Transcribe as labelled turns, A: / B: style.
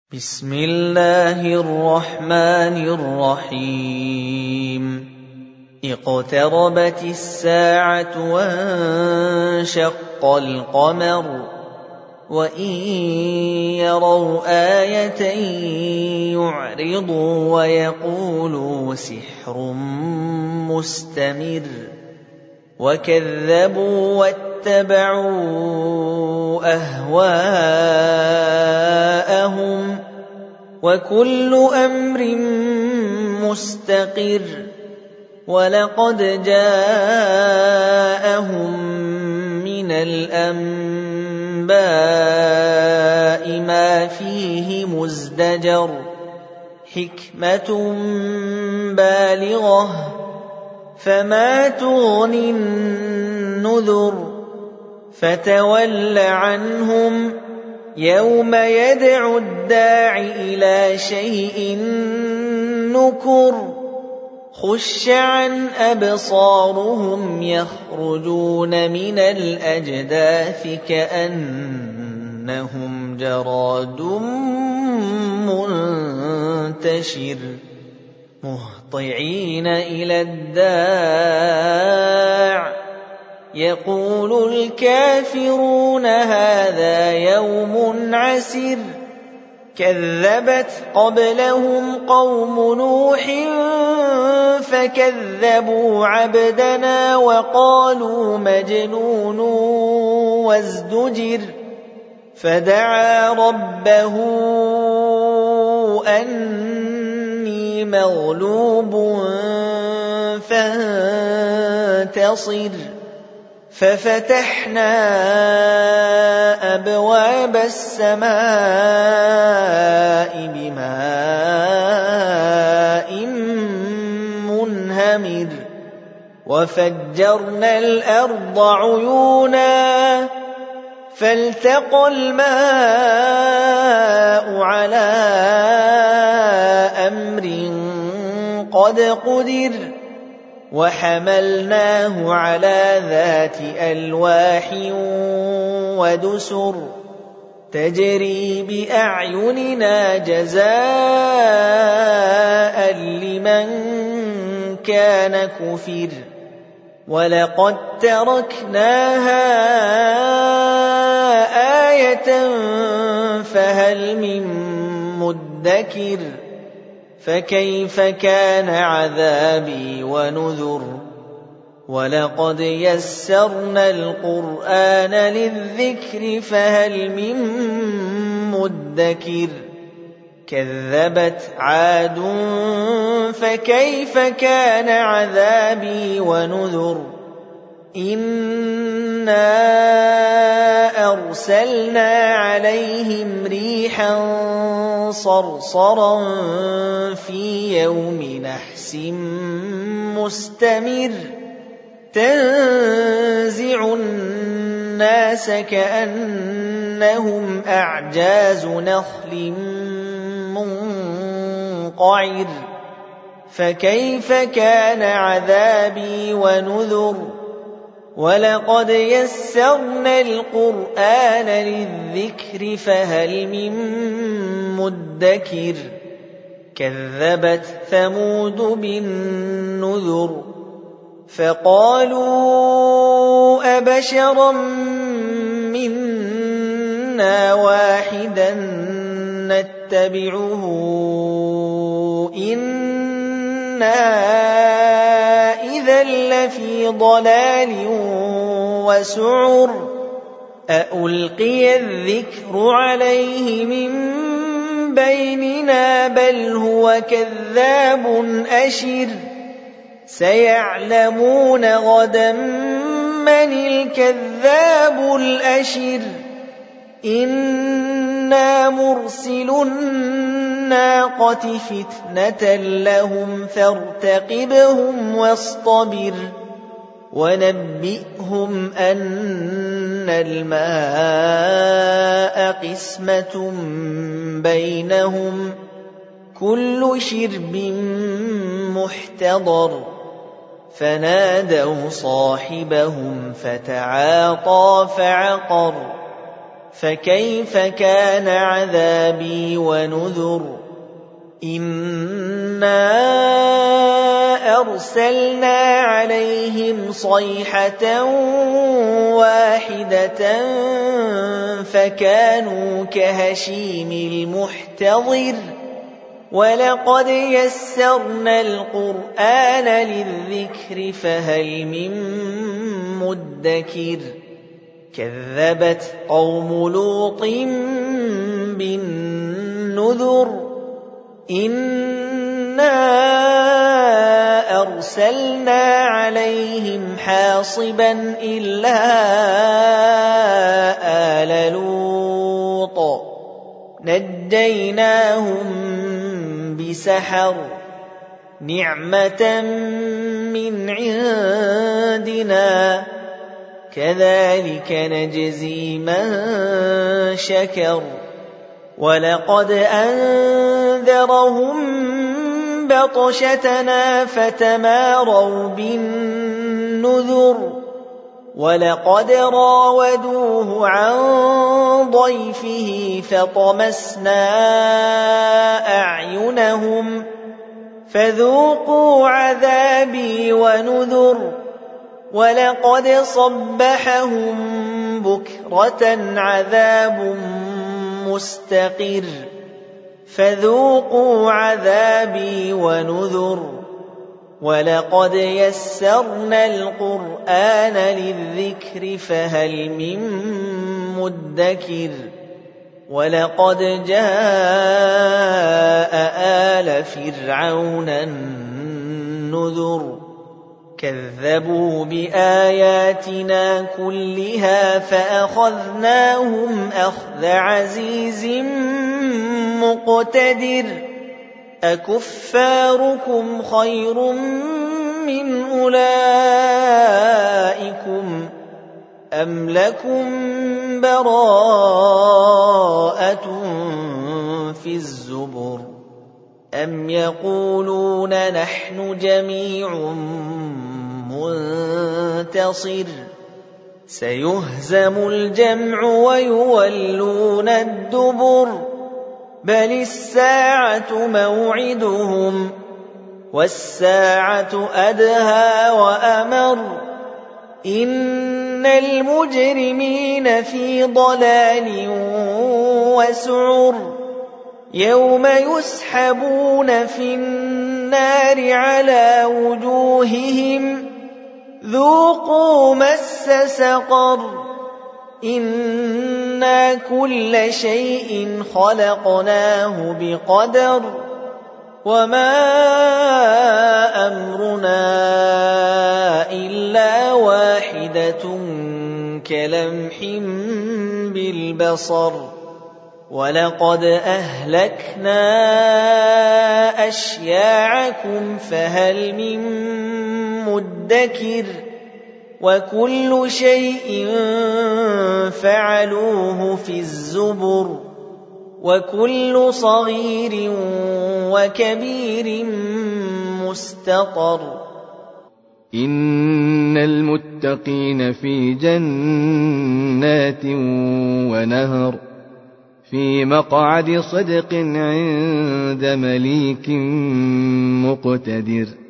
A: بسم الله الرحمن الرحيم اقتربت الساعة وانشق القمر وإن يروا آية يعرضوا ويقولوا سحر مستمر وكذبوا واتبعوا أهواءهم وكل أمر مستقر ولقد جاءهم من الأنباء ما فيه مزدجر حكمة بالغة فما تغني النذر فتول عنهم يوم يدعو الداع إلى شيء نكر خش عن أبصارهم يخرجون من الأجداث كأنهم جراد منتشر مهطعين إلى الداع يقول الكافرون هذا يوم عسر كذبت قبلهم قوم نوح فكذبوا عبدنا وقالوا مجنون وازدجر فدعا ربه أني مغلوب فانتصر ففتحنا أبواب السماء بماء منهمر وفجرنا الأرض عيونا فالتقى الماء على أمر قد قدر وحملناه على ذات ألواح ودسر تجري بأعيننا جزاء لمن كان كفر ولقد تركناها آية فهل من مدكر فكيف كان عذابي ونذر ولقد يسرنا القرآن للذكر فهل من مدكر كذبت عاد فكيف كان عذابي ونذر إنا أرسلنا عليهم ريحا صرصرا في يوم نحس مستمر تنزع الناس كأنهم أعجاز نخل منقعر فكيف كان عذابي ونذر ولقد يسرنا القرآن للذكر فهل من مدكر كذبت ثمود بالنذر فقالوا أبشرا منا واحدا نتبعه إنا إذا لفي ضلال وسعر أألقي الذكر عليه من بيننا بل هو كذاب أشر سيعلمون غدا من الكذاب الأشر إنا مرسل الناقة فتنة لهم فارتقبهم واصطبر ونبئهم أن الماء قسمة بينهم كل شرب محتضر فنادوا صاحبهم فتعاطى فعقر فكيف كان عذابي ونذر إنا أرسلنا عليهم صيحة واحدة فكانوا كهشيم المحتضر ولقد يسرنا القرآن للذكر فهل من مدكر كذبت قوم لوط بالنذر إنا أرسلنا عليهم حاصبا إلا آل لوط نجيناهم بسحر نعمة من عندنا كذلك نجزي من شكر ولقد أنذرهم بطشتنا فتماروا بالنذر ولقد راودوه عن ضيفه فطمسنا أعينهم فذوقوا عذابي ونذر ولقد صبحهم بكرة عذاب مستقر فذوقوا عذابي ونذر ولقد يسرنا القرآن للذكر فهل من مدكر ولقد جاء آل فرعون النذر كذبوا بآياتنا كلها فأخذناهم أخذ عزيز مقتدر أكفاركم خير من أولئكم أم لكم براءة في الزبر أم يقولون نحن جميع منتصر سيهزم الجمع ويولون الدبر بل الساعة موعدهم والساعة أدهى وأمر إن المجرمين في ضلال وسعر يوم يسحبون في النار على وجوههم ذوقوا مس سقر إنا كل شيء خلقناه بقدر وما أمرنا إلا واحدة كلمح بالبصر ولقد أهلكنا أشياعكم فهل من مدكر وكل شيء فعلوه في الزبر وكل صغير وكبير مستطر
B: إن المتقين في جنات ونهر في مقعد صدق عند مليك مقتدر